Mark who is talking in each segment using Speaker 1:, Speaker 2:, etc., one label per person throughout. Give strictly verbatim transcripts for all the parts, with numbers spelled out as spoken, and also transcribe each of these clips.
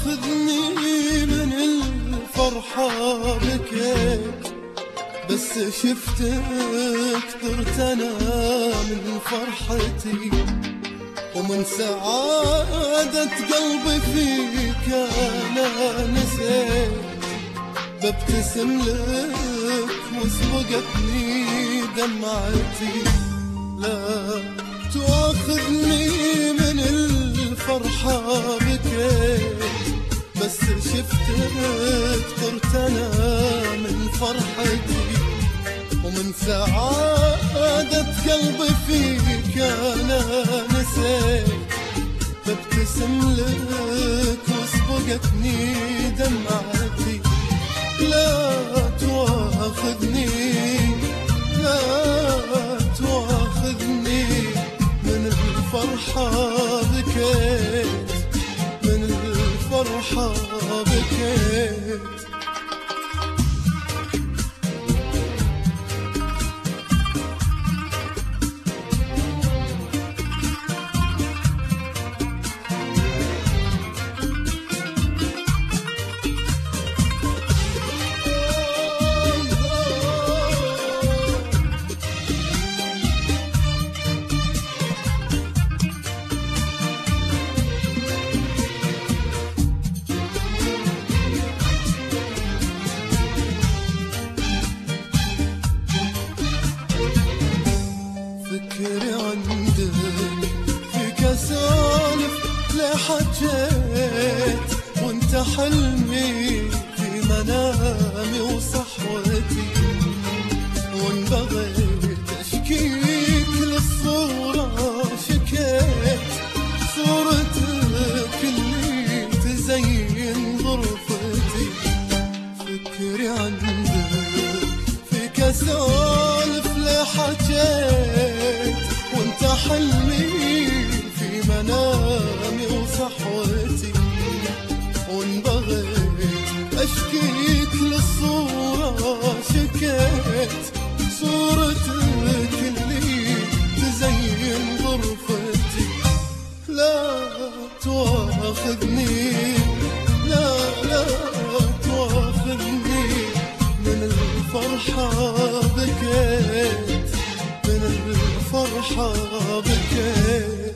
Speaker 1: تواخذني من الفرحة بكيت، بس شفتك طرت أنا من فرحتي، ومن سعادة قلبي فيك أنا نسيت، ببتسم لك وسبقتني دمعتي. لا تواخذني من الفرحة بكيت، بس شفتك طرت أنا من فرحتي، ومن سعادة قلبي فيك أنا نسيت، ببتسم لك وسبقتني دمعتي. لا تواخذني لا تواخذني من الفرحة بكيت، من الفرحة بكيت. فكري عندك فيك أسولف لحجيت، وانت حلمي في منامي وصحوتي، وان بغيت أشكيك للصورة شكيت، صورتك اللي تزين غرفتي. فكري عندك فيك أسولف لحجيت، وانت حلمي في منامي وصحوتي، وان بغيت أشكيك للصورة شكيت، صورتك اللي تزين غرفتي. لا تواخذني لا لا تواخذني من الفرحة بكيت، من الفرحة بكيت.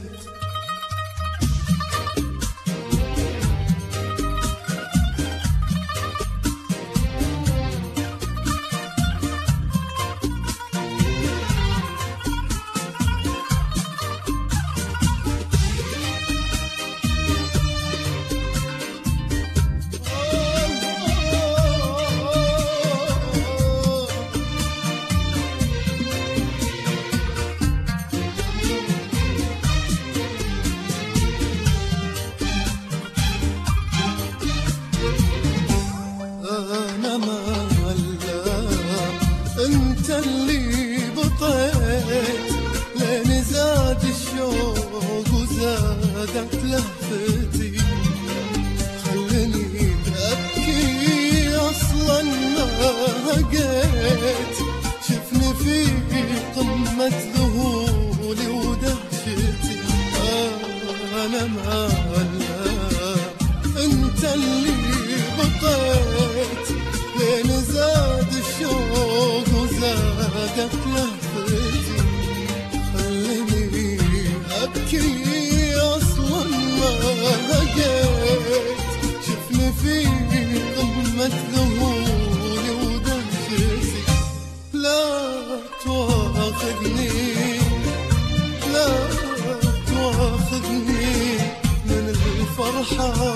Speaker 1: أنا ما هلا أنت اللي بطيت، لين زاد الشوق وزادت لهفتي، خلني أبكي أصلا ما هقيت، شفني في قمة ذهولي ودهشتي. أنا ما هلا أنت اللي بطيت، لين زاد الشوق وزادت لهفتي، خلني أبكي أصلا ما هقيت، شفني في قمة ذهولي ودهشتي. لا تواخذني لا تواخذني من الفرحة